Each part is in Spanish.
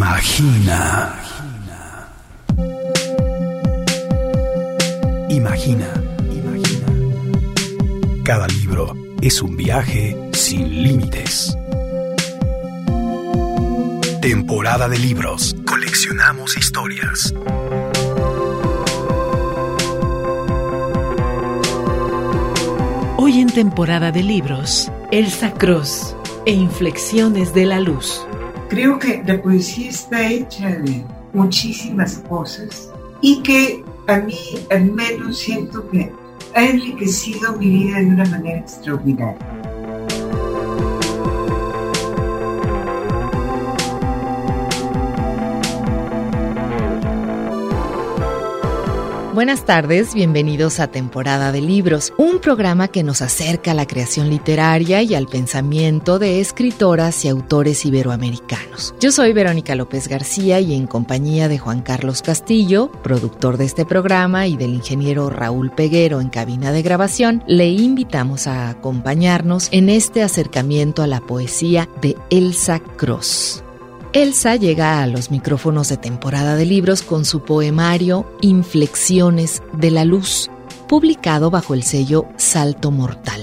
Imagina. Imagina. Cada libro es un viaje sin límites. Temporada de libros. Coleccionamos historias. Hoy en Temporada de libros, Elsa Cross e Inflexiones de la Luz. Creo que la poesía está hecha de muchísimas cosas y que a mí al menos siento que ha enriquecido mi vida de una manera extraordinaria. Buenas tardes, bienvenidos a Temporada de Libros, un programa que nos acerca a la creación literaria y al pensamiento de escritoras y autores iberoamericanos. Yo soy Verónica López García y en compañía de Juan Carlos Castillo, productor de este programa, y del ingeniero Raúl Peguero en cabina de grabación, le invitamos a acompañarnos en este acercamiento a la poesía de Elsa Cross. Elsa llega a los micrófonos de Temporada de Libros con su poemario Inflexiones de la Luz, publicado bajo el sello Salto Mortal.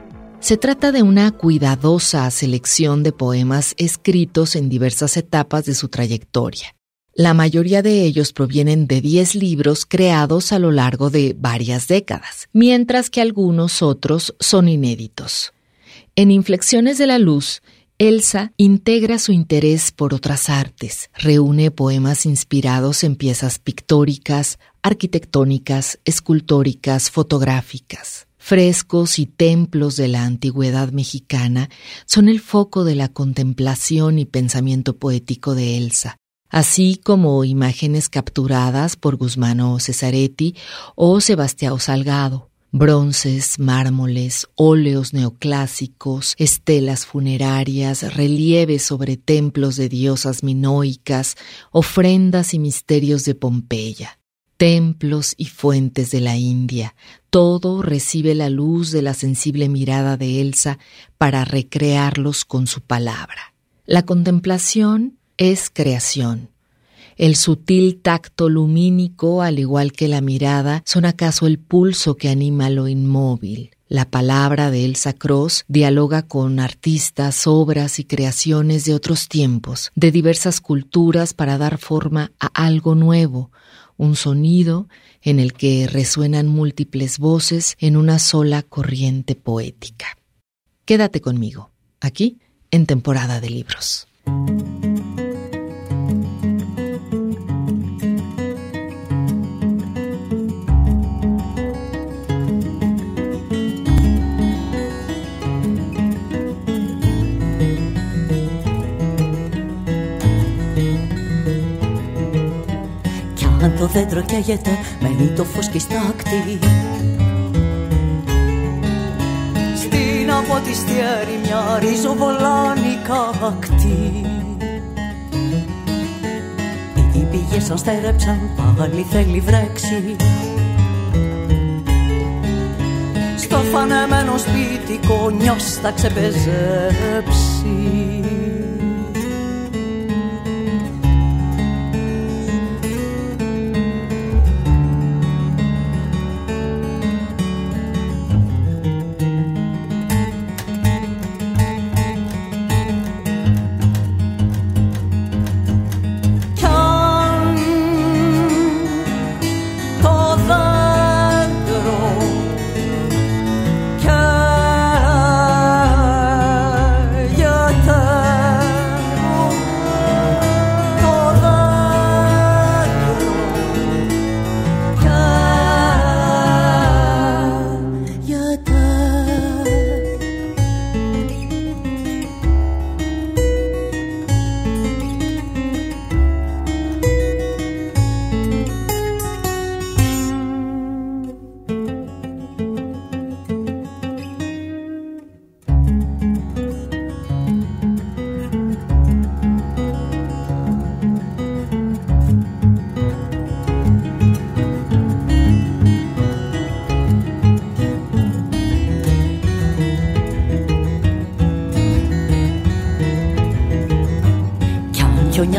Se trata de una cuidadosa selección de poemas escritos en diversas etapas de su trayectoria. La mayoría de ellos provienen de 10 libros creados a lo largo de varias décadas, mientras que algunos otros son inéditos. En Inflexiones de la Luz, Elsa integra su interés por otras artes, reúne poemas inspirados en piezas pictóricas, arquitectónicas, escultóricas, fotográficas. Frescos y templos de la antigüedad mexicana son el foco de la contemplación y pensamiento poético de Elsa, así como imágenes capturadas por Gusmano Cesaretti o Sebastião Salgado. Bronces, mármoles, óleos neoclásicos, estelas funerarias, relieves sobre templos de diosas minoicas, ofrendas y misterios de Pompeya, templos y fuentes de la India, todo recibe la luz de la sensible mirada de Elsa para recrearlos con su palabra. La contemplación es creación. El sutil tacto lumínico, al igual que la mirada, son acaso el pulso que anima lo inmóvil. La palabra de Elsa Cross dialoga con artistas, obras y creaciones de otros tiempos, de diversas culturas, para dar forma a algo nuevo, un sonido en el que resuenan múltiples voces en una sola corriente poética. Quédate conmigo, aquí en Temporada de Libros. Αν το δέντρο καίγεται, μένει το φως και στάκτη. Στην αποτιστιέρη μια ριζοβολάνη κακτή. Οι πηγές σαν στέρεψαν, πάλι θέλει βρέξει. Στο φανεμένο σπίτικο νιός θα ξεπεζέψει.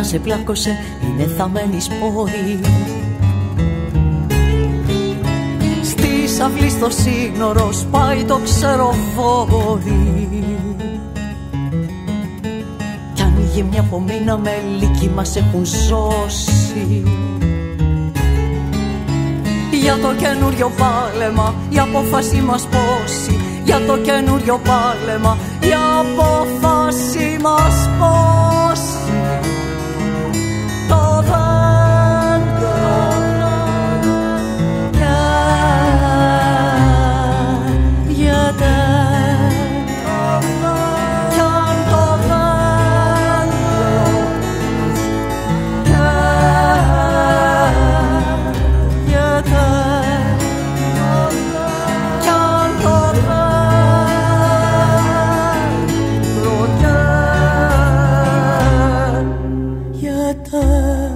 μια σε πλάκωσε, είναι θαμμένη σπόρη. Στη αυλή στο σύνορο σπάει το ξεροβόρι. Κι ανοίγει μια πομίνα με λύκη μας έχουν σώσει. Για το καινούριο πάλεμα η απόφαση μας πόση. Για το καινούριο πάλεμα η απόφαση μας πόση. Το δέντρο καίγεται. Κι αν το δέντρο καίγεται, κι αν το δέντρο καίγεται.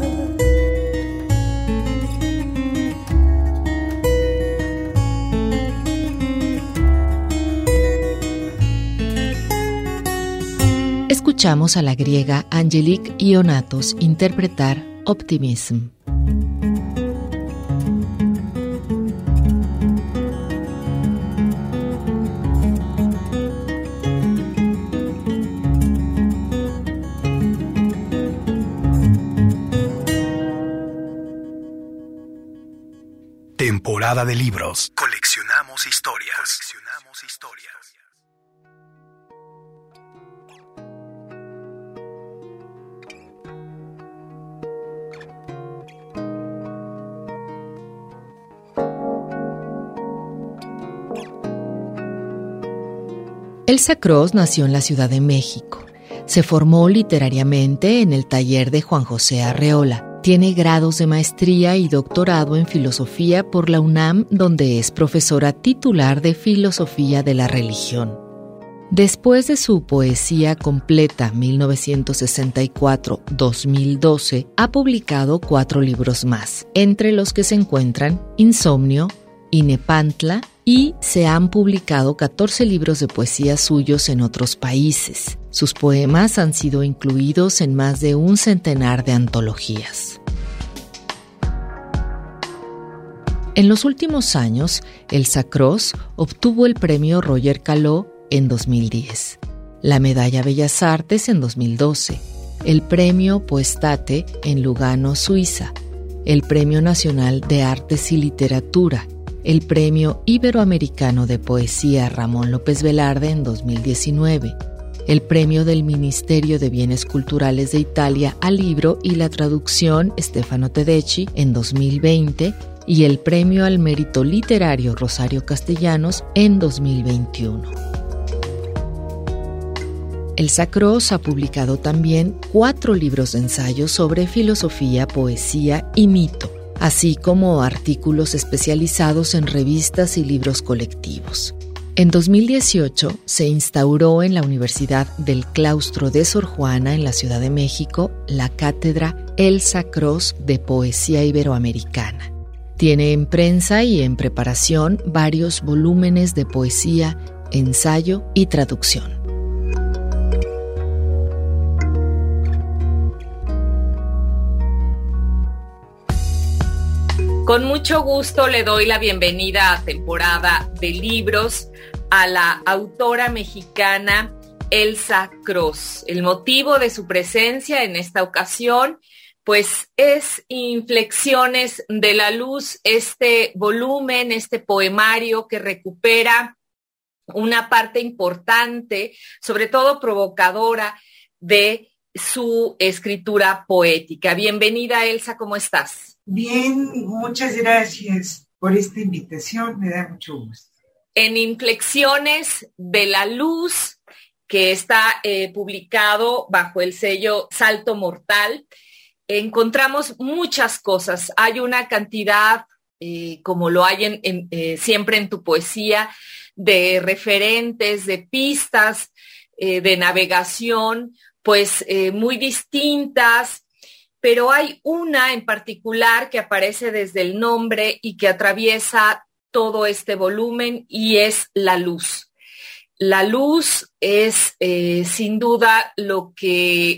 Escuchamos a la griega Angelique Ionatos interpretar Optimism. Temporada de libros. Coleccionamos historias. Elsa Cross nació en la Ciudad de México. Se formó literariamente en el taller de Juan José Arreola. Tiene grados de maestría y doctorado en filosofía por la UNAM, donde es profesora titular de Filosofía de la Religión. Después de su poesía completa 1964-2012, ha publicado 4 libros más, entre los que se encuentran Insomnio, Inepantla, y se han publicado 14 libros de poesía suyos en otros países. Sus poemas han sido incluidos en más de un centenar de antologías. En los últimos años, Elsa Cross obtuvo el premio Roger Callot en 2010, la Medalla Bellas Artes en 2012, el premio Poestate en Lugano, Suiza, el Premio Nacional de Artes y Literatura, el Premio Iberoamericano de Poesía Ramón López Velarde en 2019, el Premio del Ministerio de Bienes Culturales de Italia al libro y la traducción Stefano Tedeschi en 2020 y el Premio al Mérito Literario Rosario Castellanos en 2021. Elsa Cross ha publicado también 4 libros de ensayos sobre filosofía, poesía y mito, así como artículos especializados en revistas y libros colectivos. En 2018 se instauró en la Universidad del Claustro de Sor Juana en la Ciudad de México la cátedra Elsa Cross de Poesía Iberoamericana. Tiene en prensa y en preparación varios volúmenes de poesía, ensayo y traducción. Con mucho gusto le doy la bienvenida a Temporada de Libros a la autora mexicana Elsa Cross. El motivo de su presencia en esta ocasión, pues, es Inflexiones de la Luz, este volumen, este poemario que recupera una parte importante, sobre todo provocadora, de su escritura poética. Bienvenida, Elsa, ¿cómo estás? Bien, muchas gracias por esta invitación, me da mucho gusto. En Inflexiones de la Luz, que está publicado bajo el sello Salto Mortal, encontramos muchas cosas. Hay una cantidad, como lo hay siempre en tu poesía, de referentes, de pistas de navegación, pues muy distintas, pero hay una en particular que aparece desde el nombre y que atraviesa todo este volumen y es la luz. La luz es sin duda lo que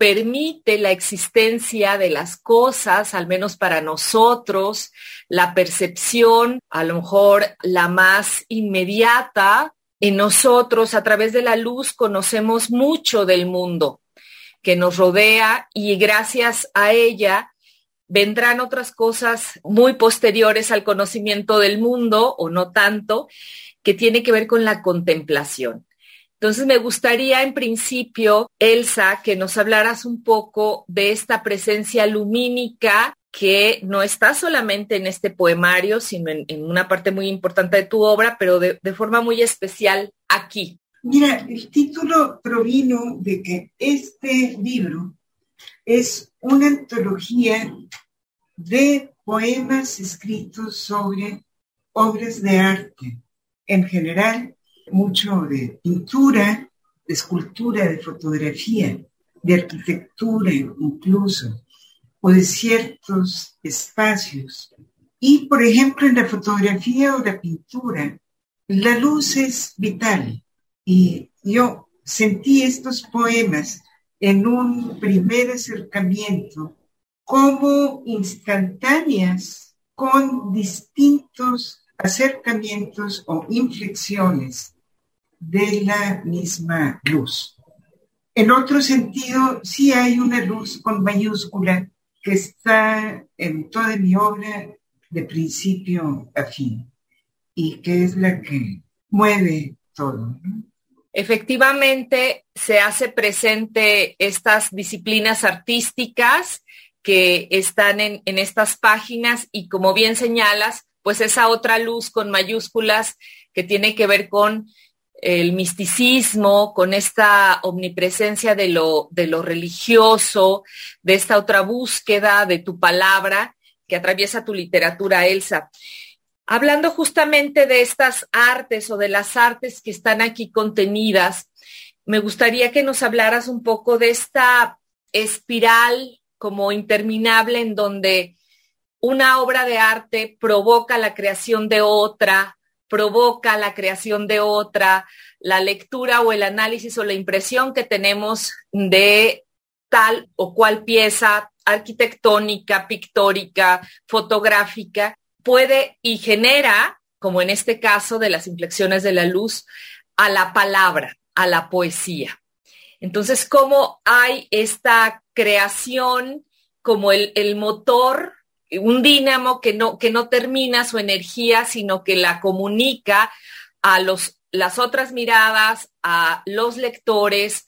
permite la existencia de las cosas, al menos para nosotros, la percepción, a lo mejor la más inmediata. En nosotros, a través de la luz, conocemos mucho del mundo que nos rodea y gracias a ella vendrán otras cosas muy posteriores al conocimiento del mundo, o no tanto, que tiene que ver con la contemplación. Entonces me gustaría en principio, Elsa, que nos hablaras un poco de esta presencia lumínica que no está solamente en este poemario, sino en una parte muy importante de tu obra, pero de forma muy especial aquí. Mira, el título provino de que este libro es una antología de poemas escritos sobre obras de arte en general, mucho de pintura, de escultura, de fotografía, de arquitectura incluso, o de ciertos espacios. Y, por ejemplo, en la fotografía o la pintura, la luz es vital. Y yo sentí estos poemas en un primer acercamiento como instantáneas con distintos acercamientos o inflexiones de la misma luz. En otro sentido, sí hay una luz con mayúscula que está en toda mi obra de principio a fin y que es la que mueve todo, ¿no? Efectivamente, se hace presente estas disciplinas artísticas que están en estas páginas y, como bien señalas, pues esa otra luz con mayúsculas que tiene que ver con el misticismo, con esta omnipresencia de lo religioso, de esta otra búsqueda de tu palabra que atraviesa tu literatura, Elsa. Hablando justamente de estas artes o de las artes que están aquí contenidas, me gustaría que nos hablaras un poco de esta espiral como interminable en donde una obra de arte provoca la creación de otra, provoca la creación de otra, la lectura o el análisis o la impresión que tenemos de tal o cual pieza arquitectónica, pictórica, fotográfica, puede y genera, como en este caso de las inflexiones de la luz, a la palabra, a la poesía. Entonces, ¿cómo hay esta creación como el motor, un dínamo que no termina su energía, sino que la comunica a las otras miradas, a los lectores,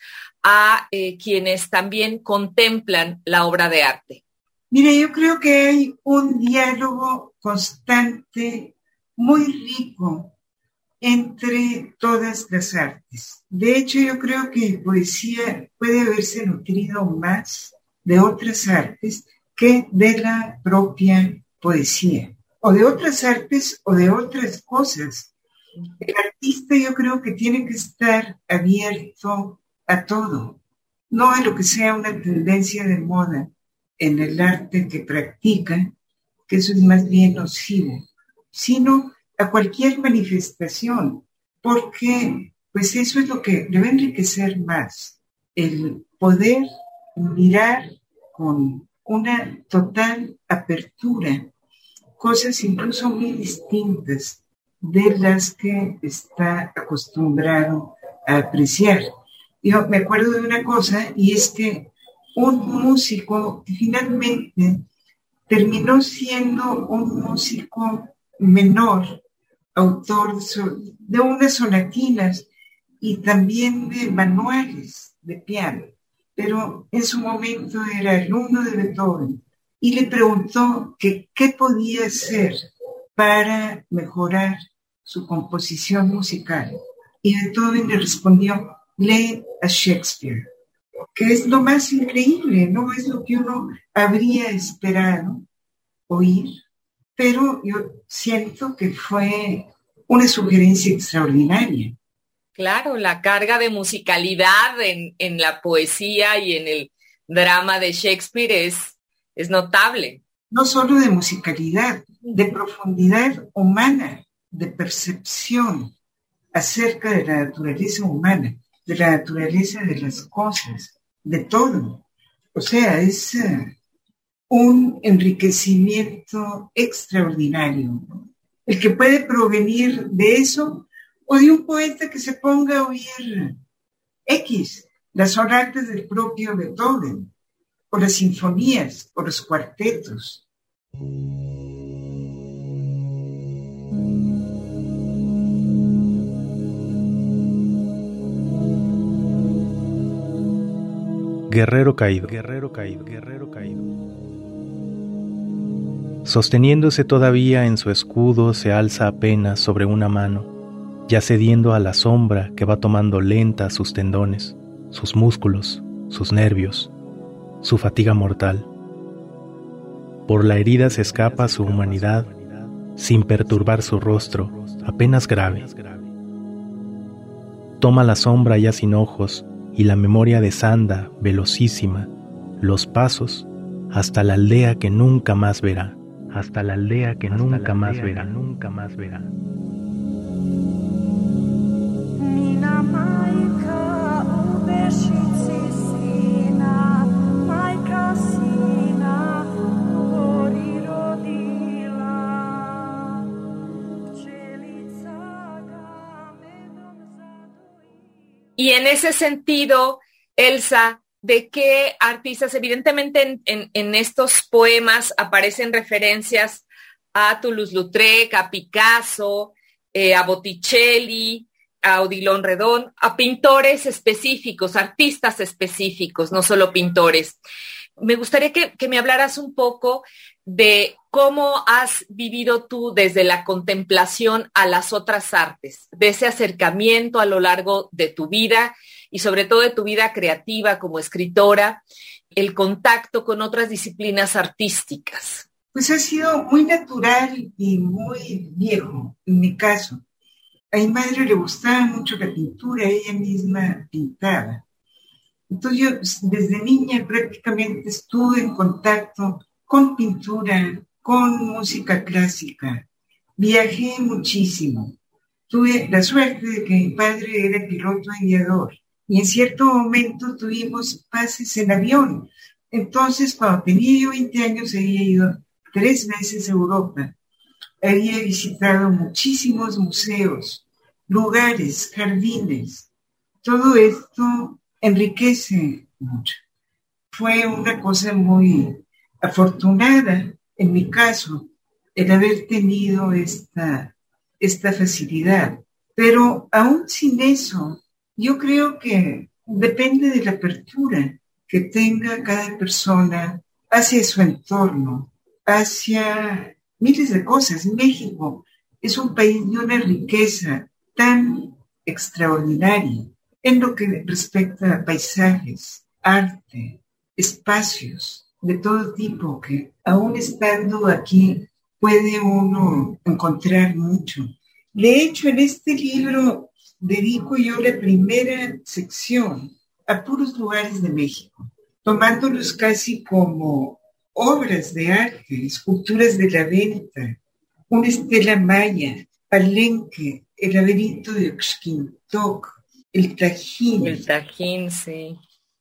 a quienes también contemplan la obra de arte? Mira, yo creo que hay un diálogo constante, muy rico, entre todas las artes. De hecho, yo creo que poesía puede haberse nutrido más de otras artes que de la propia poesía, o de otras artes o de otras cosas. El artista yo creo que tiene que estar abierto a todo, no a lo que sea una tendencia de moda en el arte que practica, que eso es más bien nocivo, sino a cualquier manifestación, porque pues eso es lo que debe enriquecer más, el poder mirar con una total apertura cosas incluso muy distintas de las que está acostumbrado a apreciar. Yo me acuerdo de una cosa, y es que un músico que finalmente terminó siendo un músico menor, autor de unas sonatinas y también de manuales de piano, pero en su momento era alumno de Beethoven, y le preguntó que qué podía hacer para mejorar su composición musical. Y Beethoven le respondió: lee a Shakespeare, que es lo más increíble, no es lo que uno habría esperado oír, pero yo siento que fue una sugerencia extraordinaria. Claro, la carga de musicalidad en la poesía y en el drama de Shakespeare es notable. No solo de musicalidad, de profundidad humana, de percepción acerca de la naturaleza humana, de la naturaleza de las cosas, de todo. O sea, es un enriquecimiento extraordinario, ¿no? El que puede provenir de eso o de un poeta que se ponga a oír las sonatas del propio Beethoven, o las sinfonías, o los cuartetos. Guerrero caído, guerrero caído, guerrero caído. Sosteniéndose todavía en su escudo, se alza apenas sobre una mano, ya cediendo a la sombra que va tomando lenta sus tendones, sus músculos, sus nervios, su fatiga mortal. Por la herida se escapa su humanidad, sin perturbar su rostro, apenas grave. Toma la sombra ya sin ojos, y la memoria desanda, velocísima, los pasos hasta la aldea que nunca más verá, hasta la aldea que nunca más verá, nunca más verá. Y en ese sentido, Elsa, ¿de qué artistas? Evidentemente en estos poemas aparecen referencias a Toulouse-Lautrec, a Picasso, a Botticelli, a Odilon Redon, a pintores específicos, artistas específicos, no solo pintores. Me gustaría que me hablaras un poco de cómo has vivido tú desde la contemplación a las otras artes, de ese acercamiento a lo largo de tu vida y sobre todo de tu vida creativa como escritora, el contacto con otras disciplinas artísticas. Pues ha sido muy natural y muy viejo, en mi caso. A mi madre le gustaba mucho la pintura, ella misma pintaba. Entonces yo desde niña prácticamente estuve en contacto con pintura, con música clásica. Viajé muchísimo. Tuve la suerte de que mi padre era piloto aviador y en cierto momento tuvimos pases en avión. Entonces, cuando tenía yo 20 años, había ido 3 veces a Europa. Había visitado muchísimos museos, lugares, jardines. Todo esto enriquece mucho. Fue una cosa muy afortunada, en mi caso, el haber tenido esta facilidad. Pero aún sin eso, yo creo que depende de la apertura que tenga cada persona hacia su entorno, hacia miles de cosas. México es un país de una riqueza tan extraordinaria en lo que respecta a paisajes, arte, espacios de todo tipo que aún estando aquí puede uno encontrar mucho. De hecho, en este libro dedico yo la primera sección a puros lugares de México, tomándolos casi como obras de arte, esculturas de la venta, una estela maya, Palenque, el laberinto de Oxquintoc, el Tajín. El Tajín, sí.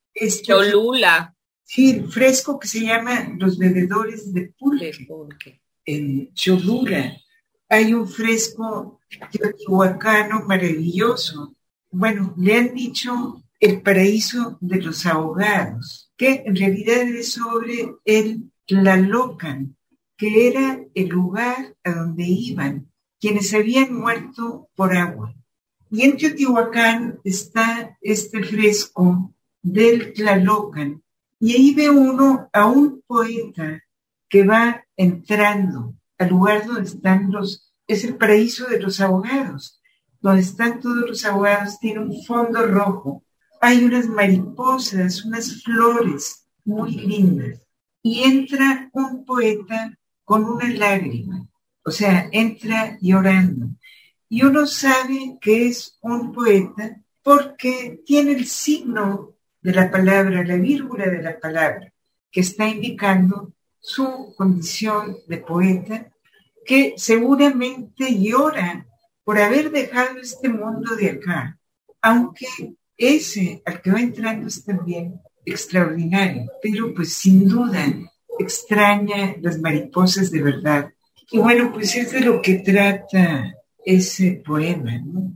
Cholula. Sí, el fresco que se llama Los bebedores de pulque. En Cholula hay un fresco teotihuacano maravilloso. Bueno, le han dicho el paraíso de los ahogados, que en realidad es sobre el Tlalocan, que era el lugar a donde iban quienes habían muerto por agua. Y en Teotihuacán está este fresco del Tlalocan, y ahí ve uno a un poeta que va entrando al lugar donde están es el paraíso de los ahogados, donde están todos los ahogados, tiene un fondo rojo, hay unas mariposas, unas flores muy lindas, y entra un poeta con una lágrima, o sea, entra llorando, y uno sabe que es un poeta porque tiene el signo de la palabra, la vírgula de la palabra, que está indicando su condición de poeta, que seguramente llora por haber dejado este mundo de acá, aunque ese al que va entrando es también extraordinario, pero pues sin duda extraña las mariposas de verdad. Y bueno, pues es de lo que trata ese poema, ¿no?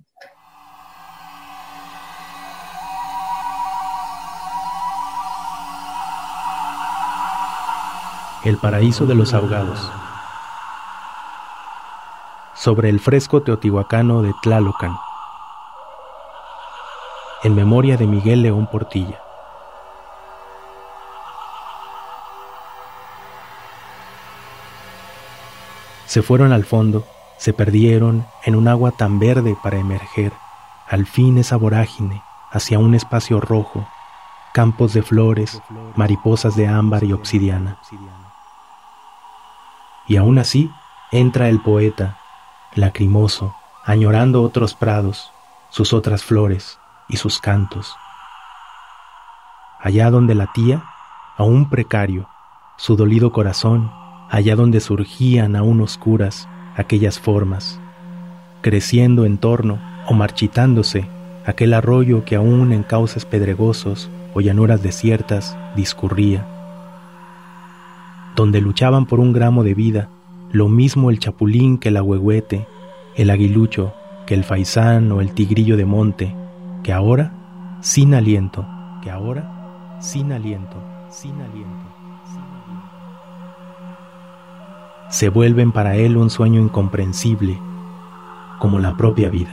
El paraíso de los ahogados. Sobre el fresco teotihuacano de Tlalocan, en memoria de Miguel León Portilla. Se fueron al fondo, se perdieron en un agua tan verde para emerger, al fin esa vorágine, hacia un espacio rojo, campos de flores, mariposas de ámbar y obsidiana. Y aún así entra el poeta, lacrimoso, añorando otros prados, sus otras flores y sus cantos. Allá donde latía, aún precario, su dolido corazón, allá donde surgían aún oscuras aquellas formas, creciendo en torno o marchitándose aquel arroyo que aún en cauces pedregosos o llanuras desiertas discurría, donde luchaban por un gramo de vida, lo mismo el chapulín que el ahuehuete, el aguilucho que el faisán o el tigrillo de monte, que ahora, sin aliento, se vuelven para él un sueño incomprensible, como la propia vida.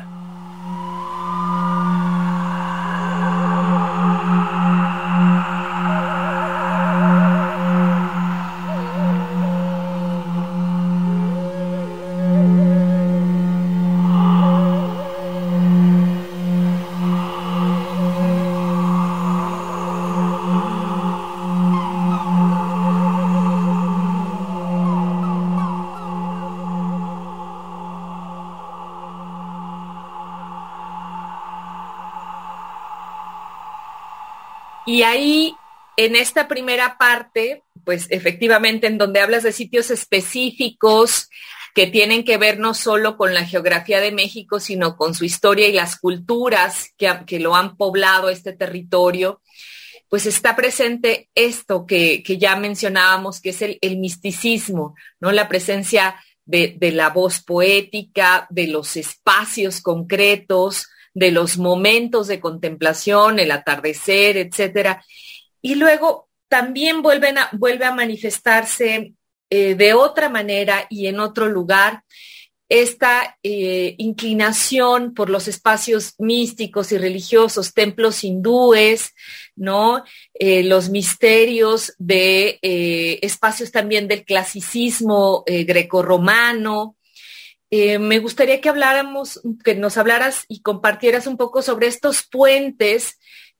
Y ahí, en esta primera parte, pues efectivamente en donde hablas de sitios específicos que tienen que ver no solo con la geografía de México, sino con su historia y las culturas que lo han poblado este territorio, pues está presente esto que ya mencionábamos, que es el misticismo, ¿no? La presencia de la voz poética, de los espacios concretos, de los momentos de contemplación, el atardecer, etcétera. Y luego también vuelve a manifestarse de otra manera y en otro lugar esta inclinación por los espacios místicos y religiosos, templos hindúes, ¿no? Los misterios de espacios también del clasicismo grecorromano. Me gustaría que nos hablaras y compartieras un poco sobre estos puentes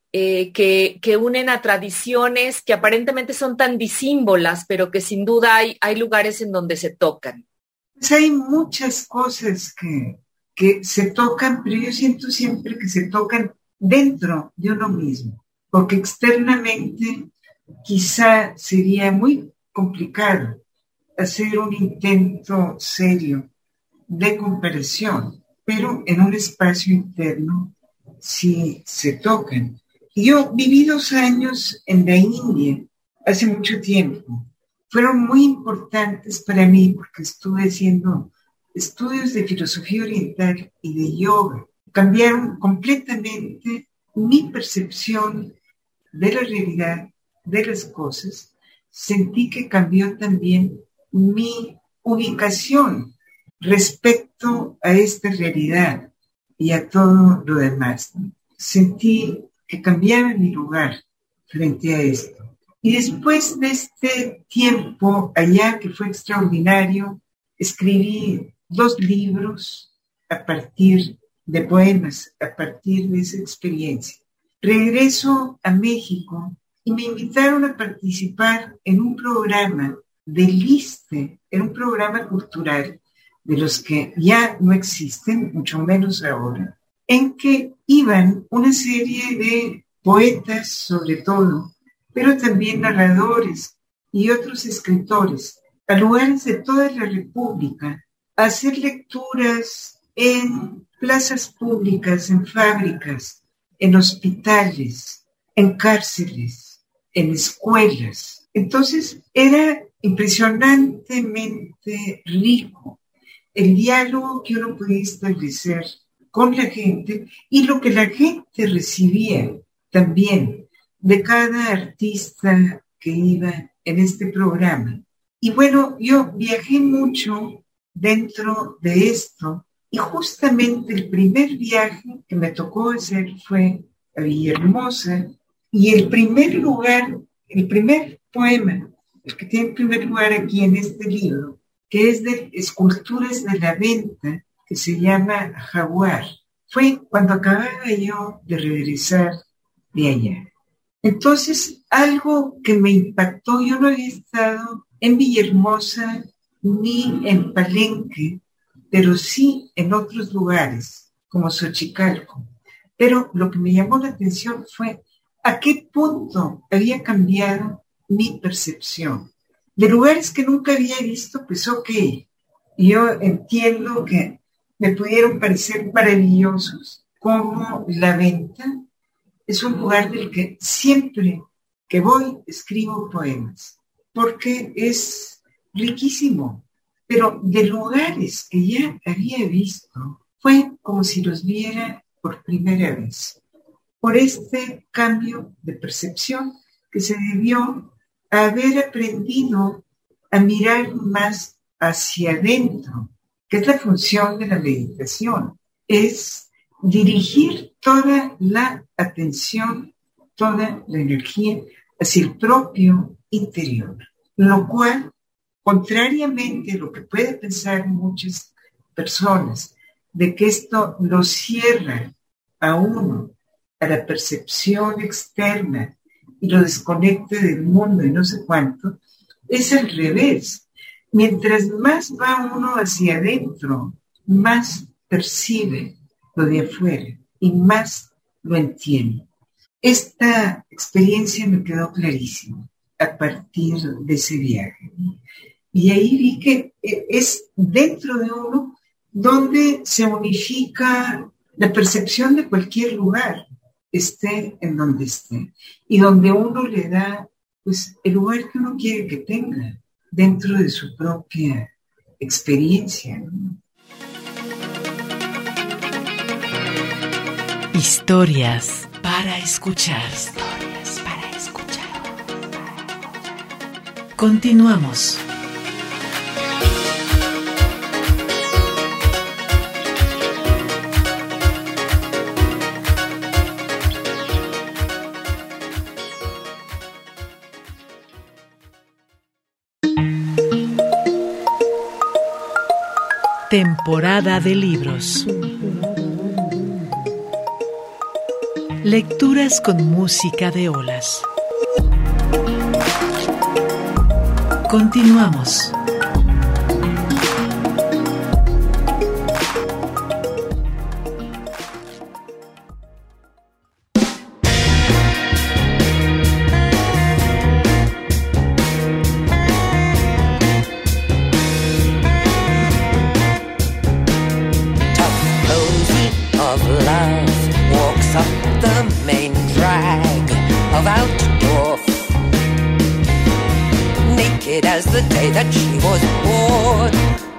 que unen a tradiciones que aparentemente son tan disímbolas, pero que sin duda hay lugares en donde se tocan. Pues hay muchas cosas que se tocan, pero yo siento siempre que se tocan dentro de uno mismo, porque externamente quizá sería muy complicado hacer un intento serio de comparación, pero en un espacio interno sí se tocan. Yo viví 2 años en la India, hace mucho tiempo. Fueron muy importantes para mí porque estuve haciendo estudios de filosofía oriental y de yoga. Cambiaron completamente mi percepción de la realidad, de las cosas. Sentí que cambió también mi ubicación respecto a esta realidad y a todo lo demás. Sentí que cambiaba mi lugar frente a esto. Y después de este tiempo allá, que fue extraordinario, escribí 2 libros a partir de poemas, a partir de esa experiencia. Regreso a México y me invitaron a participar en un programa del ISSSTE, en un programa cultural de los que ya no existen, mucho menos ahora, en que iban una serie de poetas, sobre todo, pero también narradores y otros escritores, a lugares de toda la República, a hacer lecturas en plazas públicas, en fábricas, en hospitales, en cárceles, en escuelas. Entonces era impresionantemente rico el diálogo que uno podía establecer con la gente y lo que la gente recibía también de cada artista que iba en este programa. Y bueno, yo viajé mucho dentro de esto y justamente el primer viaje que me tocó hacer fue a Villahermosa y el primer poema, el que tiene el primer lugar aquí en este libro, que es de Esculturas de la Venta, que se llama Jaguar, fue cuando acababa yo de regresar de allá. Entonces, algo que me impactó, yo no había estado en Villahermosa ni en Palenque, pero sí en otros lugares, como Xochicalco. Pero lo que me llamó la atención fue a qué punto había cambiado mi percepción. De lugares que nunca había visto, pues ok, yo entiendo que me pudieron parecer maravillosos, como La Venta es un lugar del que siempre que voy escribo poemas, porque es riquísimo. Pero de lugares que ya había visto, fue como si los viera por primera vez, por este cambio de percepción que se debió a haber aprendido a mirar más hacia adentro, que es la función de la meditación, es dirigir toda la atención, toda la energía hacia el propio interior, lo cual, contrariamente a lo que pueden pensar muchas personas, de que esto lo cierra a uno, a la percepción externa y lo desconecta del mundo y no sé cuánto, es al revés. Mientras más va uno hacia adentro, más percibe lo de afuera y más lo entiende. Esta experiencia me quedó clarísima a partir de ese viaje. Y ahí vi que es dentro de uno donde se unifica la percepción de cualquier lugar, esté en donde esté, y donde uno le da pues el lugar que uno quiere que tenga dentro de su propia experiencia, ¿no? Historias para escuchar. Historias para escuchar. Continuamos. Temporada de libros. Lecturas con música de olas. Continuamos. As the day that she was born,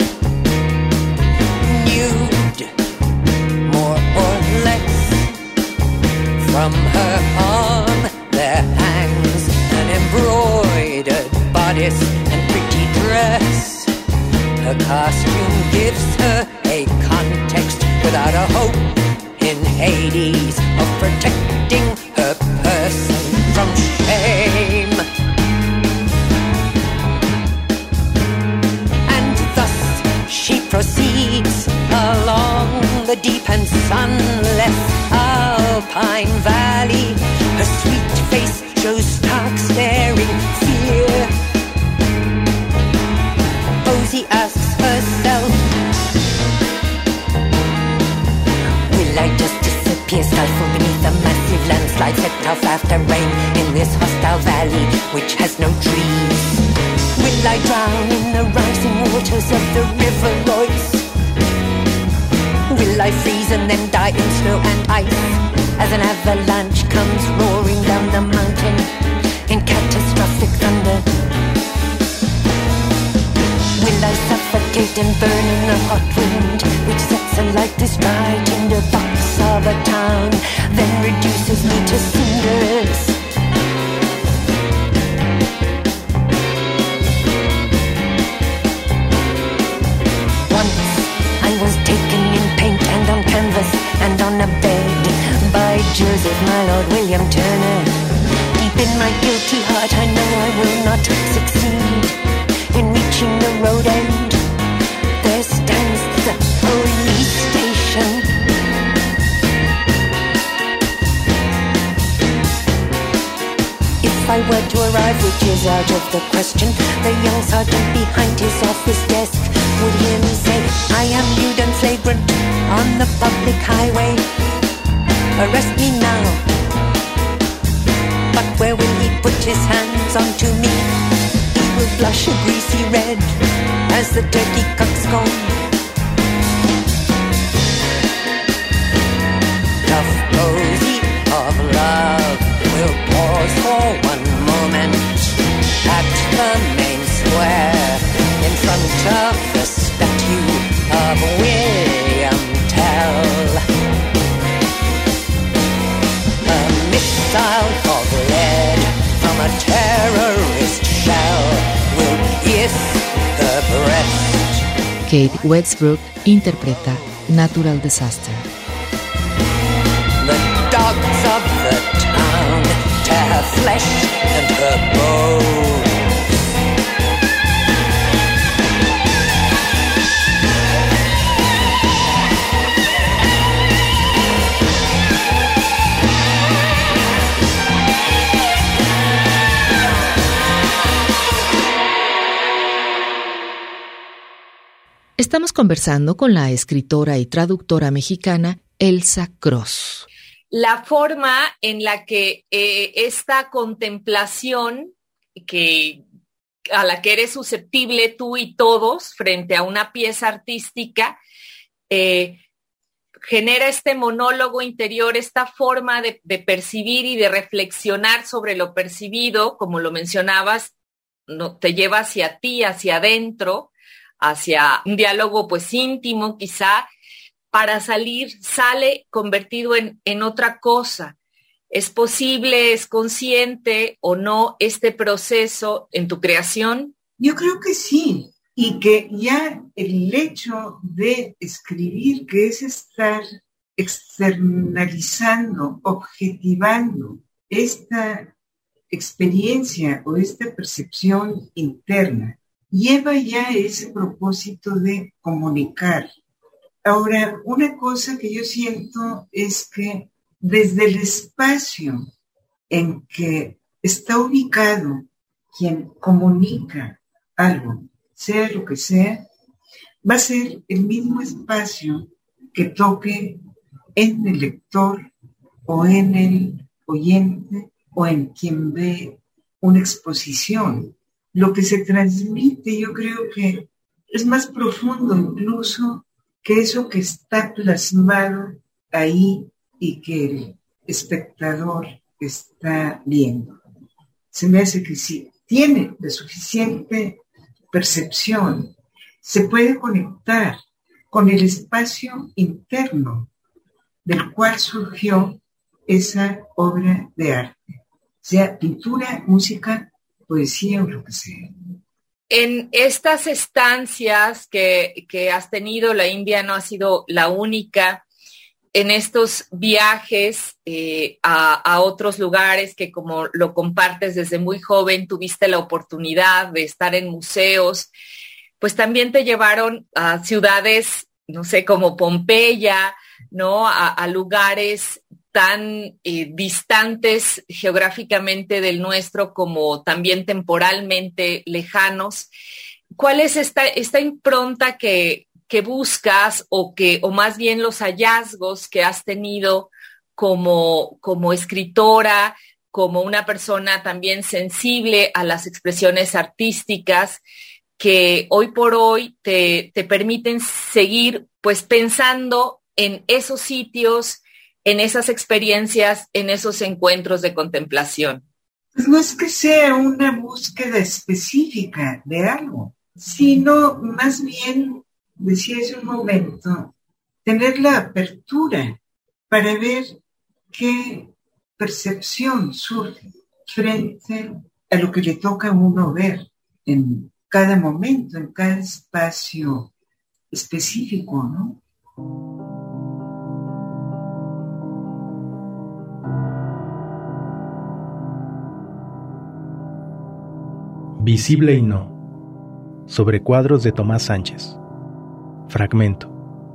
nude, more or less. From her arm there hangs an embroidered bodice and pretty dress. Her costume gives her a context without a hope in Hades of protecting her person from shame. She proceeds along the deep and sunless alpine valley. Her sweet face shows stark staring fear. Posey asks herself, will I just disappear, stifle beneath a massive landslide, set off after rain in this hostile valley which has no trees? Will I drown in the rising waters of the river Royce? Will I freeze and then die in snow and ice as an avalanche comes roaring down the mountain in and burn in the hot wind, which sets alight this dry tinder box of a town, then reduces me to cinders. Once I was taken in paint and on canvas and on a bed by Joseph, my Lord William Turner. Deep in my guilty heart I know I will not succeed in reaching the road end. There stands the police station. If I were to arrive, which is out of the question, the young sergeant behind his office desk would hear me say, I am lewd and flagrant on the public highway. Arrest me now. But where will he put his hands onto me? He will blush a greasy red as the turkey cocks gone. Tough posy of love will pause for one moment at the main square in front of the statue of William Tell. A missile of lead from a terrorist shell will pierce the breast. Kate Westbrook interpreta Natural Disaster. The dogs of the town tear her flesh and her bones. Estamos conversando con la escritora y traductora mexicana Elsa Cross. La forma en la que esta contemplación a la que eres susceptible tú y todos frente a una pieza artística genera este monólogo interior, esta forma de percibir y de reflexionar sobre lo percibido, como lo mencionabas, te lleva hacia ti, hacia adentro, hacia un diálogo pues íntimo quizá, para sale convertido en otra cosa. ¿Es posible, es consciente o no este proceso en tu creación? Yo creo que sí, y que ya el hecho de escribir, que es estar externalizando, objetivando esta experiencia o esta percepción interna, lleva ya ese propósito de comunicar. Ahora, una cosa que yo siento es que desde el espacio en que está ubicado quien comunica algo, sea lo que sea, va a ser el mismo espacio que toque en el lector o en el oyente o en quien ve una exposición. Lo que se transmite, yo creo que es más profundo incluso que eso que está plasmado ahí y que el espectador está viendo. Se me hace que si tiene la suficiente percepción, se puede conectar con el espacio interno del cual surgió esa obra de arte, sea pintura, música, poesía o lo que sea. En estas estancias que has tenido, la India no ha sido la única, en estos viajes a otros lugares que, como lo compartes desde muy joven, tuviste la oportunidad de estar en museos, pues también te llevaron a ciudades, no sé, como Pompeya, ¿no? A lugares tan distantes geográficamente del nuestro como también temporalmente lejanos. ¿Cuál es esta impronta que buscas o más bien los hallazgos que has tenido como escritora, como una persona también sensible a las expresiones artísticas, que hoy por hoy te permiten seguir pues pensando en esos sitios, en esas experiencias, en esos encuentros de contemplación? Pues no es que sea una búsqueda específica de algo, sino más bien decía hace un momento, tener la apertura para ver qué percepción surge frente a lo que le toca a uno ver en cada momento, en cada espacio específico, ¿no? Visible y no. Sobre cuadros de Tomás Sánchez. Fragmento.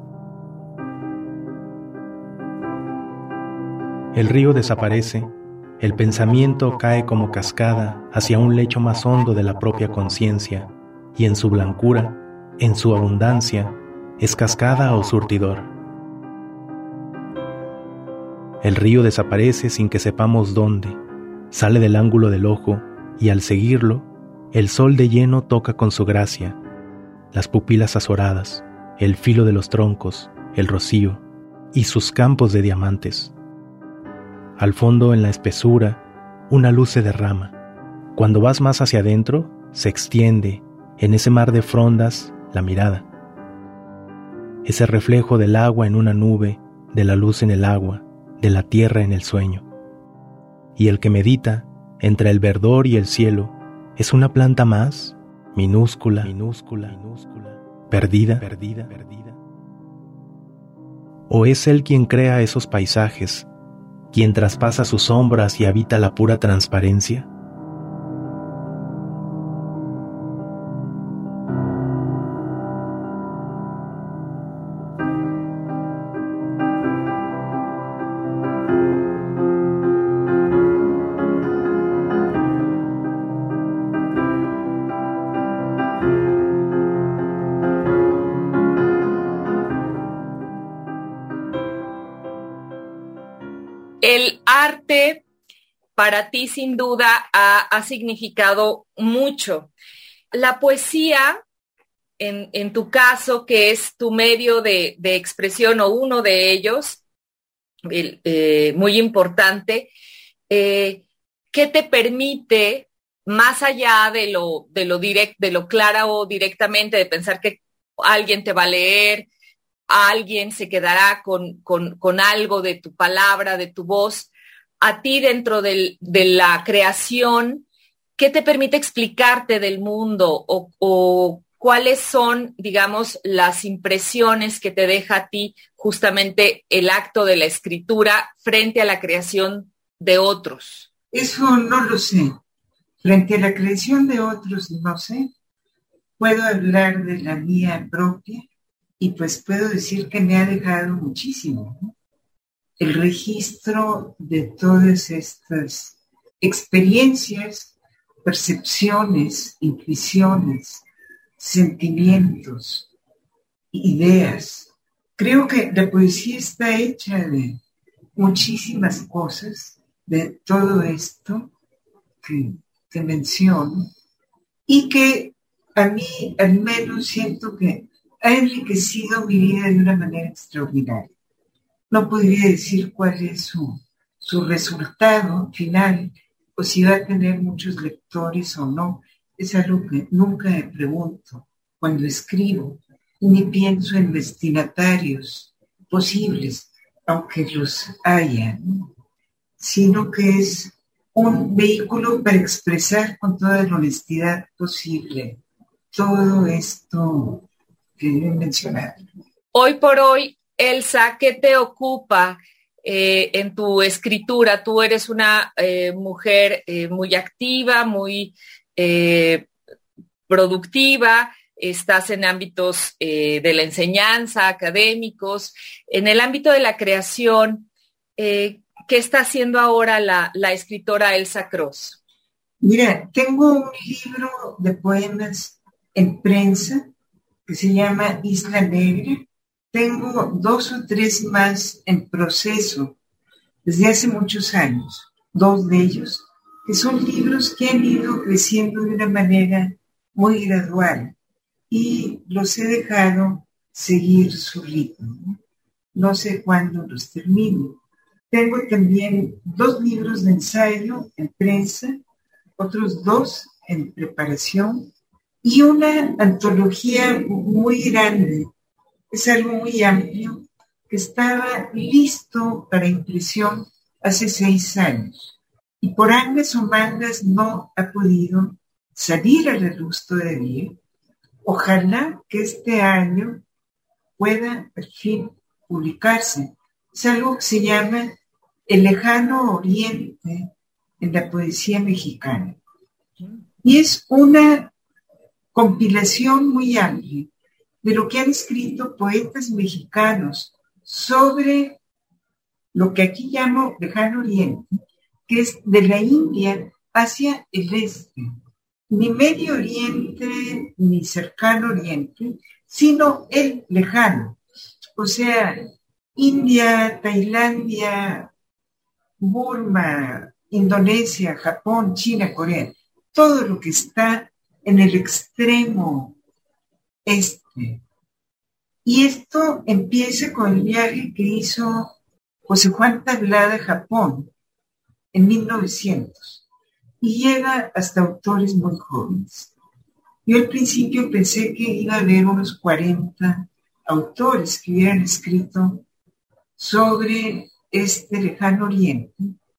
El río desaparece, el pensamiento cae como cascada hacia un lecho más hondo de la propia conciencia, y en su blancura, en su abundancia, es cascada o surtidor. El río desaparece sin que sepamos dónde, sale del ángulo del ojo, y al seguirlo, el sol de lleno toca con su gracia, las pupilas azoradas, el filo de los troncos, el rocío, y sus campos de diamantes. Al fondo, en la espesura, una luz se derrama. Cuando vas más hacia adentro, se extiende, en ese mar de frondas, la mirada. Ese reflejo del agua en una nube, de la luz en el agua, de la tierra en el sueño. Y el que medita, entre el verdor y el cielo, es una planta más, minúscula, perdida. ¿O es él quien crea esos paisajes, quien traspasa sus sombras y habita la pura transparencia? El arte para ti sin duda ha significado mucho. La poesía, en tu caso, que es tu medio de expresión o uno de ellos, muy importante, ¿qué te permite, más allá de lo clara o directamente, de pensar que alguien te va a leer, alguien se quedará con algo de tu palabra, de tu voz, a ti dentro de la creación, ¿qué te permite explicarte del mundo o cuáles son, digamos, las impresiones que te deja a ti justamente el acto de la escritura frente a la creación de otros? Eso no lo sé. Frente a la creación de otros, no sé. Puedo hablar de la mía propia. Y pues puedo decir que me ha dejado muchísimo, ¿no? El registro de todas estas experiencias, percepciones, intuiciones, sentimientos, ideas. Creo que la poesía está hecha de muchísimas cosas, de todo esto que menciono, y que a mí al menos siento que ha enriquecido mi vida de una manera extraordinaria. No podría decir cuál es su resultado final, o si va a tener muchos lectores o no. Es algo que nunca me pregunto cuando escribo, ni pienso en destinatarios posibles, aunque los haya, ¿no? Sino que es un vehículo para expresar con toda la honestidad posible todo esto que he mencionado. Hoy por hoy, Elsa, ¿qué te ocupa en tu escritura? Tú eres una mujer muy activa, muy productiva, estás en ámbitos de la enseñanza, académicos. En el ámbito de la creación, ¿qué está haciendo ahora la escritora Elsa Cross? Mira, tengo un libro de poemas en prensa que se llama Isla Negra. Tengo 2 o 3 más en proceso desde hace muchos años, 2 de ellos, que son libros que han ido creciendo de una manera muy gradual y los he dejado seguir su ritmo. No sé cuándo los termino. Tengo también 2 libros de ensayo en prensa, otros 2 en preparación, y una antología muy grande. Es algo muy amplio que estaba listo para impresión hace 6 años. Y por angas o mangas no ha podido salir a la luz todavía. Ojalá que este año pueda al fin publicarse. Es algo que se llama El Lejano Oriente en la poesía mexicana. Y es una compilación muy amplia de lo que han escrito poetas mexicanos sobre lo que aquí llamo Lejano Oriente, que es de la India hacia el este. Ni Medio Oriente, ni Cercano Oriente, sino el lejano. O sea, India, Tailandia, Burma, Indonesia, Japón, China, Corea, todo lo que está en el extremo este. Y esto empieza con el viaje que hizo José Juan Tablada a Japón en 1900 y llega hasta autores muy jóvenes. Yo al principio pensé que iba a haber unos 40 autores que hubieran escrito sobre este lejano oriente.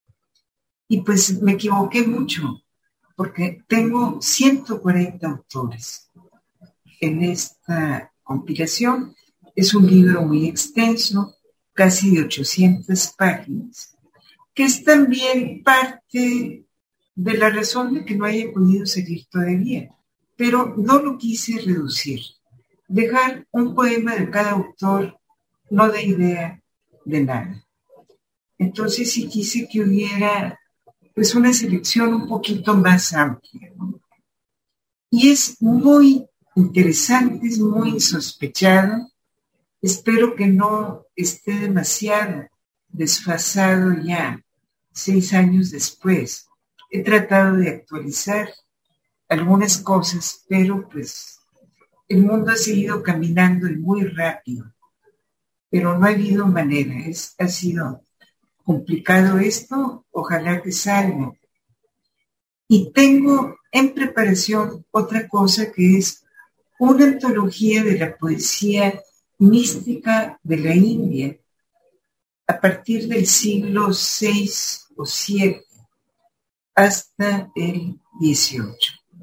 Y pues me equivoqué mucho, porque tengo 140 autores en esta compilación. Es un libro muy extenso, casi de 800 páginas, que es también parte de la razón de que no haya podido seguir todavía. Pero no lo quise reducir. Dejar un poema de cada autor no da idea de nada. Entonces sí quise que hubiera pues una selección un poquito más amplia, ¿no? Y es muy interesante, es muy insospechado. Espero que no esté demasiado desfasado ya, 6 años después. He tratado de actualizar algunas cosas, pero pues el mundo ha seguido caminando y muy rápido. Pero no ha habido manera, ha sido complicado esto, ojalá que salga. Y tengo en preparación otra cosa que es una antología de la poesía mística de la India a partir del siglo VI o VII hasta el XVIII.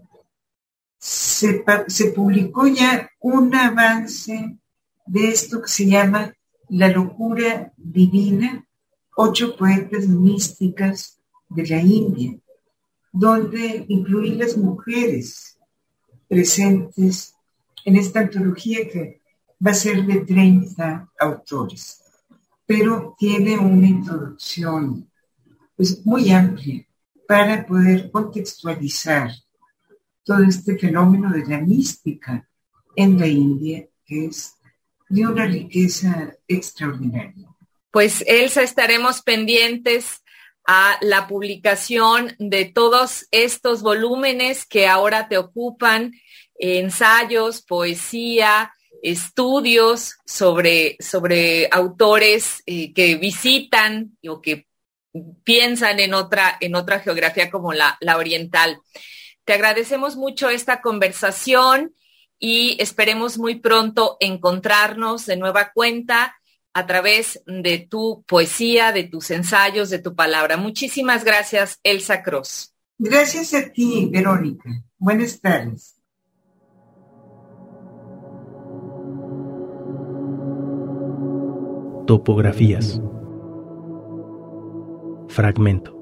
Se publicó ya un avance de esto que se llama La locura divina, 8 poetas místicas de la India, donde incluí las mujeres presentes en esta antología que va a ser de 30 autores, pero tiene una introducción pues, muy amplia para poder contextualizar todo este fenómeno de la mística en la India, que es de una riqueza extraordinaria. Pues, Elsa, estaremos pendientes a la publicación de todos estos volúmenes que ahora te ocupan, ensayos, poesía, estudios sobre autores que visitan o que piensan en otra geografía como la oriental. Te agradecemos mucho esta conversación y esperemos muy pronto encontrarnos de nueva cuenta a través de tu poesía, de tus ensayos, de tu palabra. Muchísimas gracias, Elsa Cross. Gracias a ti, Verónica. Buenas tardes. Topografías. Fragmento.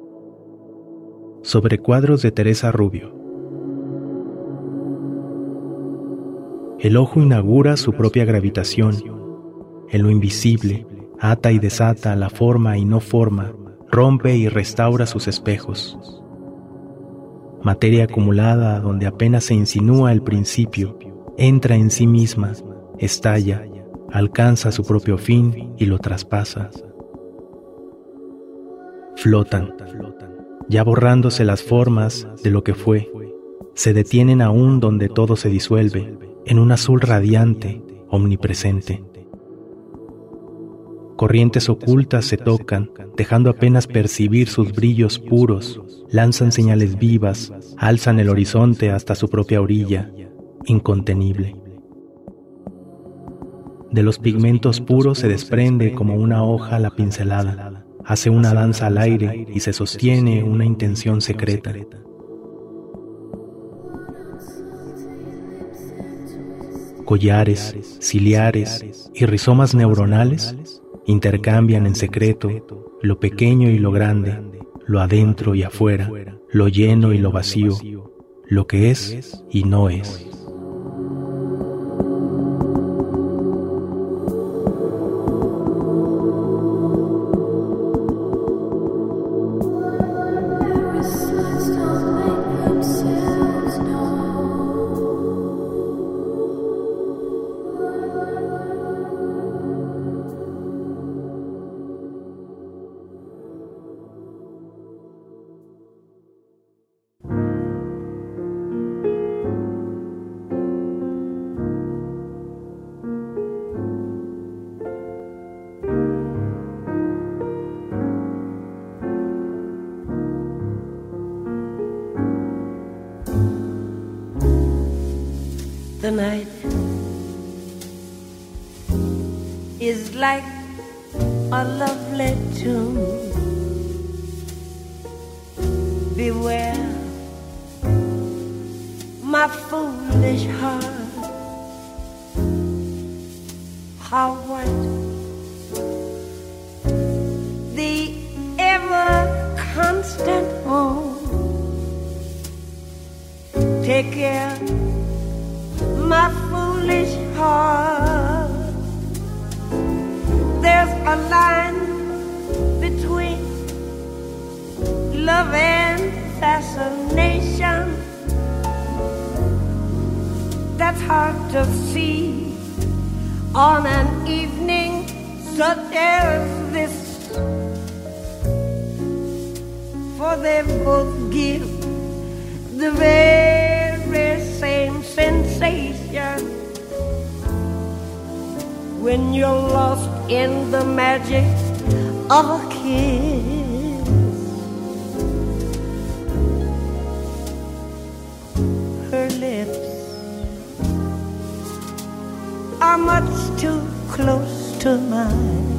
Sobre cuadros de Teresa Rubio. El ojo inaugura su propia gravitación. En lo invisible, ata y desata la forma y no forma, rompe y restaura sus espejos. Materia acumulada donde apenas se insinúa el principio, entra en sí misma, estalla, alcanza su propio fin y lo traspasa. Flotan, ya borrándose las formas de lo que fue, se detienen aún donde todo se disuelve, en un azul radiante, omnipresente. Corrientes ocultas se tocan, dejando apenas percibir sus brillos puros, lanzan señales vivas, alzan el horizonte hasta su propia orilla, incontenible. De los pigmentos puros se desprende como una hoja la pincelada, hace una danza al aire y se sostiene una intención secreta. Collares, ciliares y rizomas neuronales intercambian en secreto lo pequeño y lo grande, lo adentro y afuera, lo lleno y lo vacío, lo que es y no es. The night is like a lovely tune. Beware my foolish heart, how white the ever constant moon. Take care, my foolish heart. There's a line between love and fascination that's hard to see on an evening such as this. For they both give the very same sensation when you're lost in the magic of a kiss. Her lips are much too close to mine.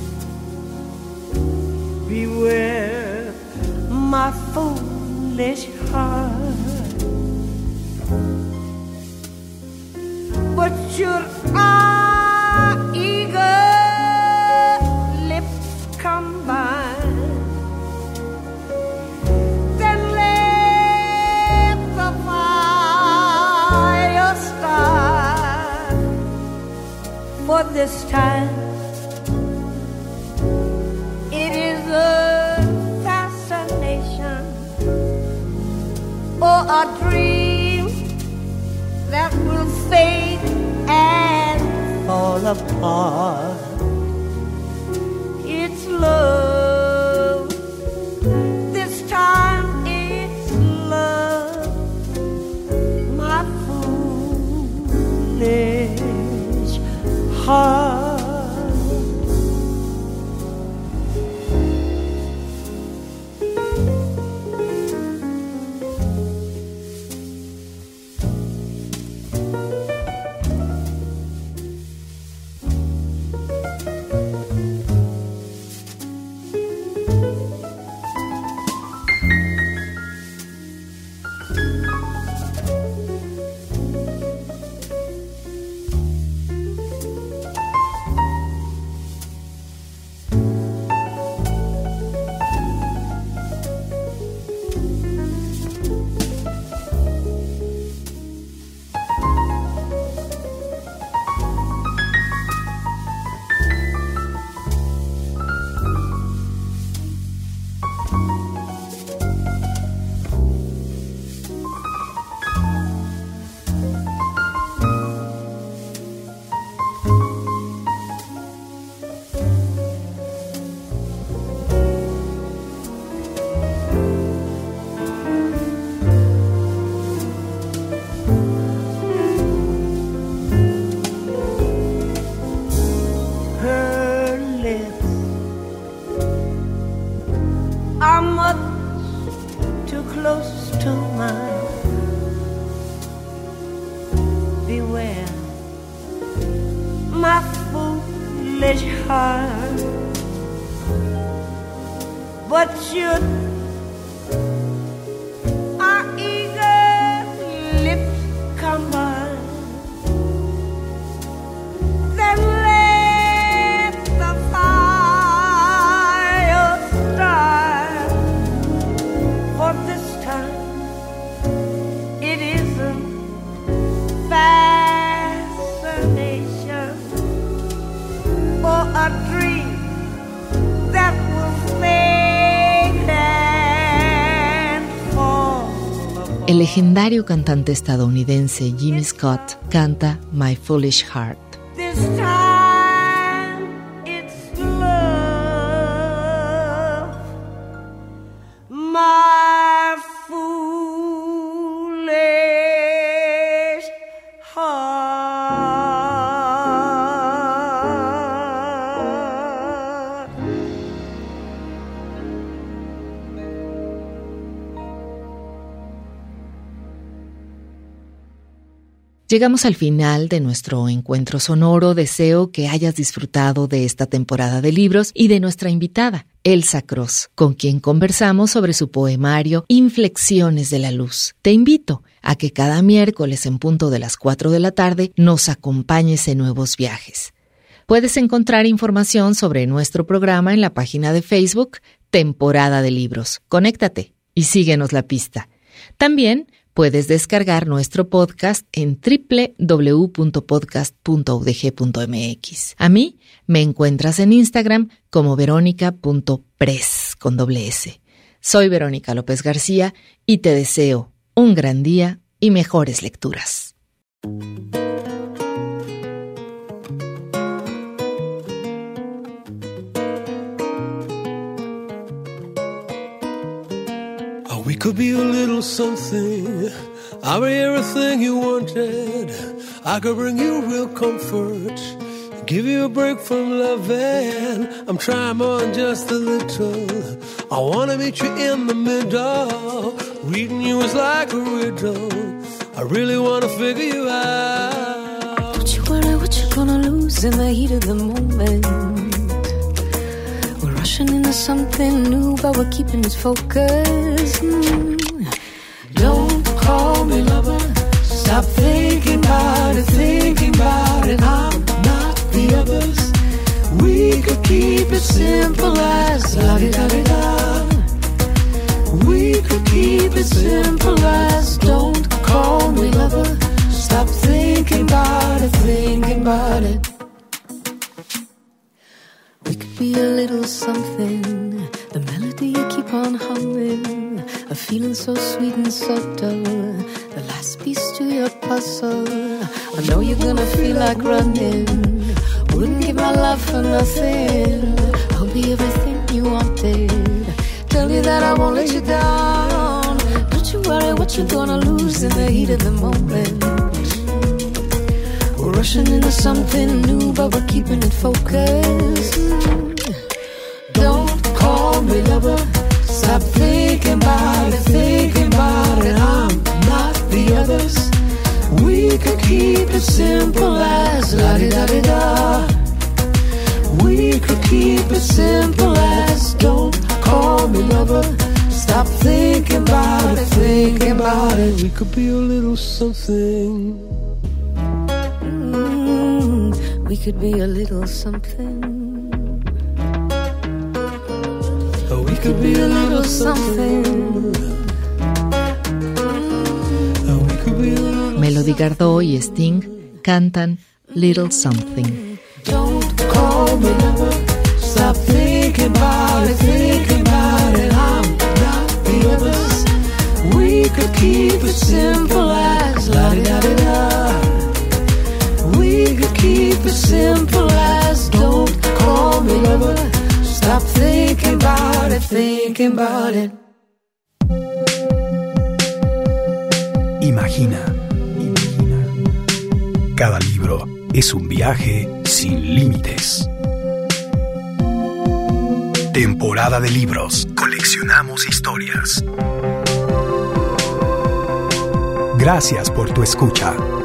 Beware my foolish heart. But should our eager lips combine, then let the fire start. For this time it is a fascination or a dream that will fade and fall apart. It's love, this time it's love, my foolish heart. beware my foolish heart. But you are eager lips come by, then let the fire start. For this time it isn't fascination or a dream that will fade. El legendario cantante estadounidense Jimmy Scott canta My Foolish Heart. This time it's love, my foolish heart. Llegamos al final de nuestro encuentro sonoro. Deseo que hayas disfrutado de esta temporada de libros y de nuestra invitada, Elsa Cross, con quien conversamos sobre su poemario Inflexiones de la Luz. Te invito a que cada miércoles en punto de las 4 de la tarde nos acompañes en nuevos viajes. Puedes encontrar información sobre nuestro programa en la página de Facebook Temporada de Libros. Conéctate y síguenos la pista. También puedes descargar nuestro podcast en www.podcast.udg.mx. A mí me encuentras en Instagram como veronica.press con doble S. Soy Verónica López García y te deseo un gran día y mejores lecturas. We could be a little something, I'll be everything you wanted. I could bring you real comfort, give you a break from loving. I'm trying more than just a little. I wanna meet you in the middle. Reading you is like a riddle. I really wanna figure you out. Don't you worry what you're gonna lose in the heat of the moment. Rushing into something new, but we're keeping it focused. Don't call me lover. Stop thinking about it, thinking about it. I'm not the others. We could keep it simple as la-di-da-di-da. We could keep it simple as don't call me lover. Stop thinking about it, thinking about it. We could be a little something, the melody you keep on humming, a feeling so sweet and subtle, the last piece to your puzzle. I know you're gonna feel like running, wouldn't give my love for nothing. I'll be everything you wanted, tell you that I won't let you down. Don't you worry what you're gonna lose in the heat of the moment. We're rushing into something new, but we're keeping it focused. Don't call me lover. Stop thinking about it, thinking about it. I'm not the others. We could keep it simple as la-di-da-di-da. We could keep it simple as don't call me lover. Stop thinking about it, thinking about it. We could be a little something. We could be a little something. We could be a little something. Melody Gardot y Sting cantan Little Something. Don't call me lover. Stop thinking about it, thinking about it. I'm not the others. We could keep it simple as la-di-da-di-da. We could keep it simple as don't call me lover. Stop thinking about it, thinking about it. Imagina. Cada libro es un viaje sin límites. Temporada de libros. Coleccionamos historias. Gracias por tu escucha.